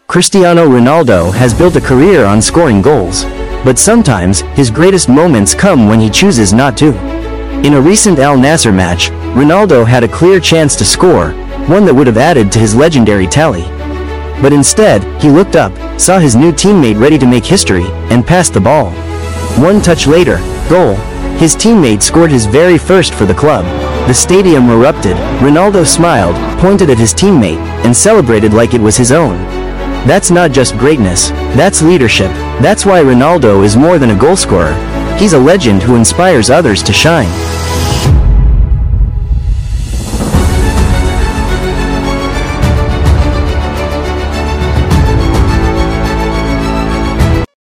Cristiano Ronaldo has built a career on scoring goals. But sometimes, his greatest moments come when he chooses not to. In a recent Al Nassr match, Ronaldo had a clear chance to score, one that would have added to his legendary tally. But instead, he looked up, saw his new teammate ready to make history, and passed the ball. One touch later, goal. His teammate scored his very first for the club. The stadium erupted. Ronaldo smiled, pointed at his teammate, and celebrated like it was his own. That's not just greatness, that's leadership. That's why Ronaldo is more than a goalscorer. He's a legend who inspires others to shine.